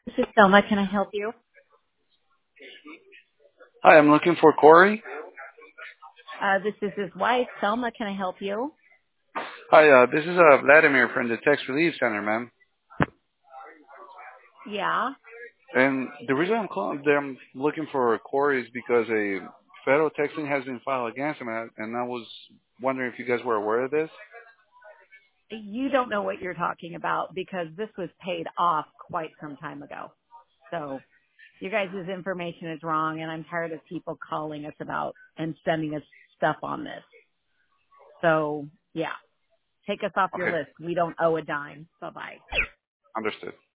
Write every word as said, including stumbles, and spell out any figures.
This is Selma. Can I help you? Hi, I'm looking for Corey. Uh, this is his wife. Selma, can I help you? Hi, uh, this is uh, Vladimir from the Text Relief Center, ma'am. Yeah. And the reason I'm calling, I'm looking for Corey is because a federal texting has been filed against him, and I and I was wondering if you guys were aware of this. You don't know what you're talking about because this was paid off quite some time ago. So you guys' information is wrong and I'm tired of people calling us about and sending us stuff on this. So yeah, take us off your Okay, list. We don't owe a dime. Bye bye. understood.